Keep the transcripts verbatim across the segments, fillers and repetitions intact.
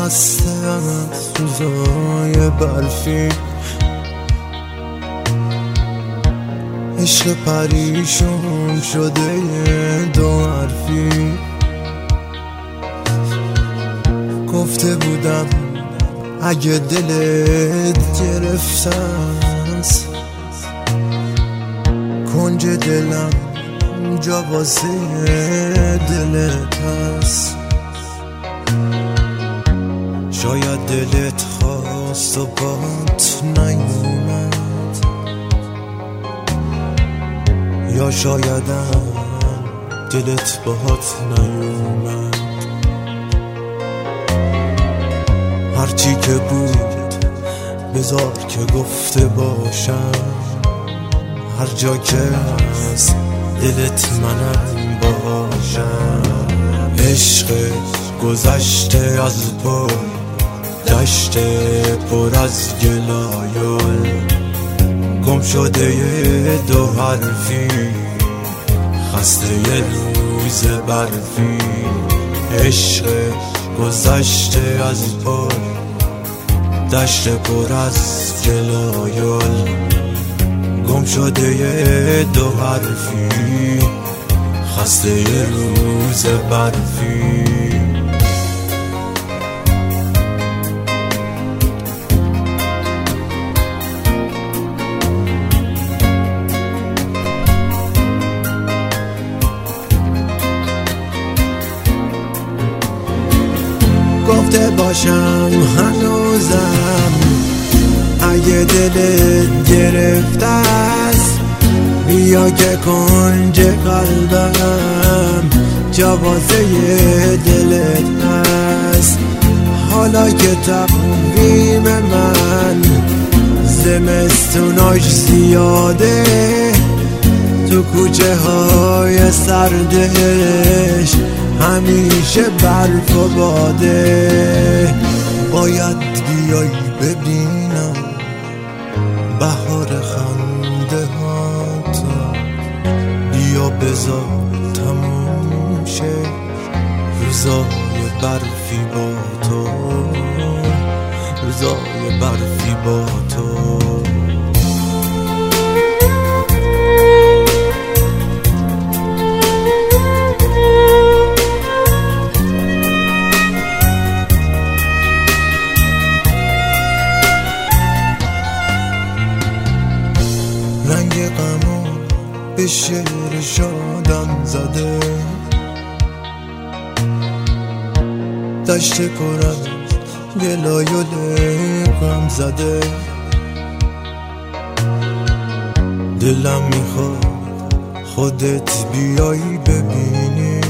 خسته از روزای برفی، عشق پریشون شده دو حرفی. گفته بودم اگه دلت گرفته است، کنج دلم جا واسه دلت هست. شاید دلت خواست و بات نیومد، یا شایدم دلت باهات نیومد. هرچی که بود بذار که گفته باشم، هر جا که از دلت منم باشم. عشق گذشته از پا دشت پر از گلایل، گم شده یه دو حرفی، خسته یه روز برفی. عشق گذشته از پا دشت پر از گلایل، گم شده یه دو حرفی، خسته یه روز برفی. گفته باشم هنوزم اگه دلت گرفته است، بیا که کنج قلبم جوازه دلت هست. حالا که تقویم من زمستوناش زیاده، تو کوچه های سردش همیشه برف و باده. باید بیای ببینم بهار خنده هاتو، بیا بذار تموم شه روزای برفی با تو، روزای برفی با تو. رنگ غمو به شعر شادم زده، دشت پر از گلایل غم زده. دلم میخواد خودت بیایی ببینی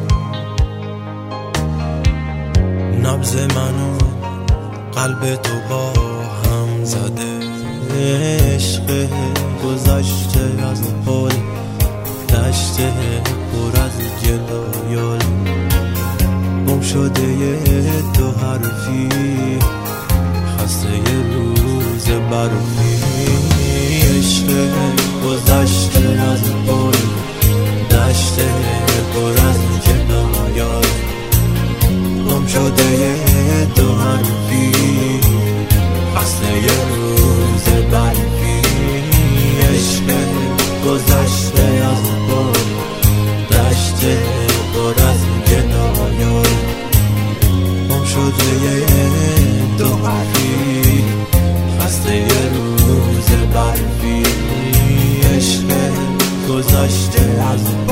نبض منو قلب تو با هم زده. عشق گذشته از پل دشت پر از گلایل، گم شده یه دو حرفی، خسته یه روز برفی. عشق گذشته از پل دشت پر از گلایل، گم شده یه دو حرفی، خسته یه روز برفی. عشق گذشته از پل دشت پر از گلایل، گم شده یه دو حرفی، خسته یه روز برفی. عشق گذشته از